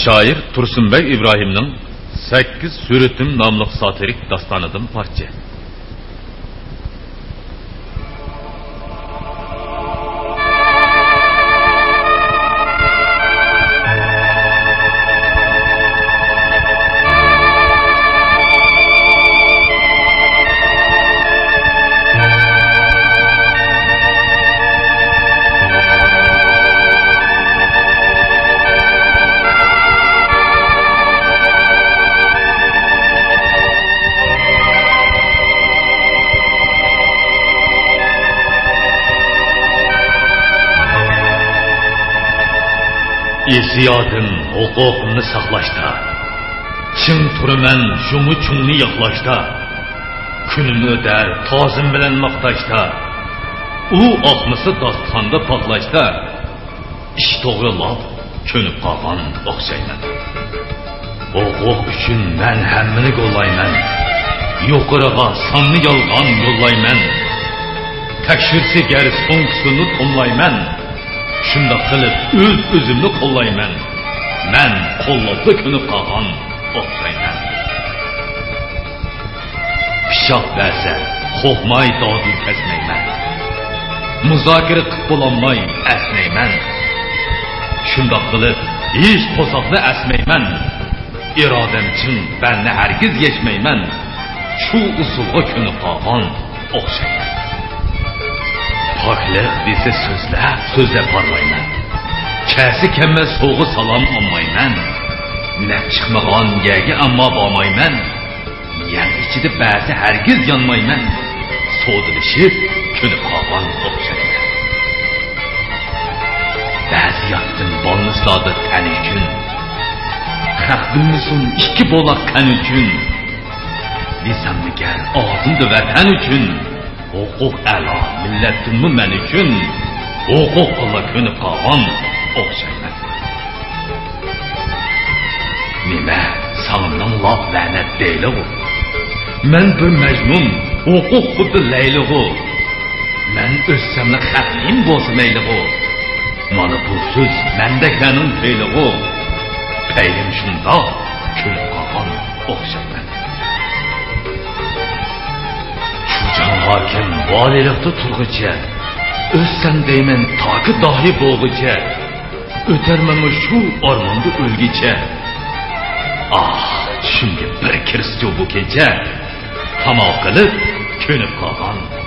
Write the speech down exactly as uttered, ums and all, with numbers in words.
Şair Tursunbek İbrahim'nin sakkiz Suratim nomli satirik dastonidan parcha. Esiyadim huquqimni saqlashda, chin turaman shunga chungni yoqlashda, kunim o'tar tozim bilan maqtashda, u oqmisi dostonda potlashda, ish to'g'rilab ko'nib qolgan o'xshayman. Huquq uchun men hammani qo'llayman, yuqoriga sonni yolg'on yo'llayman, tekshirsa gar so'ngsini qo'llayman. Shunda qilib o'z o'zimni qo'llayman. Men qo'llabda ko'nib qolgan o'xshayman. Pishoq bersa, qo'rqmay dodil kesmayman. Muzokara qilib bo'lolmay asnayman. Shunda qilib hech qo'soqni asmayman. Irodam chin benni hargiz yechmayman. Shu usulga ko'nib qolgan o'xshayman. Poklik desa so'zlab so'zlab bormayman. Kasi kelmas so'g'i salom olmayman. Nab chiqmagan yerga ammo bormayman. Yan ichida ba'zi hargiz yonmayman. So'dilishib ko'nib qolgan o'xshayman. Ba'zi yoqdim bonuslarda tan uchun. Qaqdimmisun ikki bo'loq qan uchun. Desammigar og'zimda vatan uchun. Huquq a'lo millatimni men uchun huquq qilib ko'nib qolgan o'xshayman. Nima sangning loq la'nat deyli-ku. Men bir majnun, huquq xuddi layli-ku. Men o'zsamni xatning bo'lsa mayli-ku. Mana bu so'z mendaklarning deyli-ku. Payim shundoq ko'nib qolgan o'xshayman. Can hakim valilikda turg'icha, o'zsan deyman toki dohi bo'g'icha, o'tarman shu ormonda o'lgicha. Ah, shunga bir kirsti bu kecha, qamoq qilib ko'nib qolgan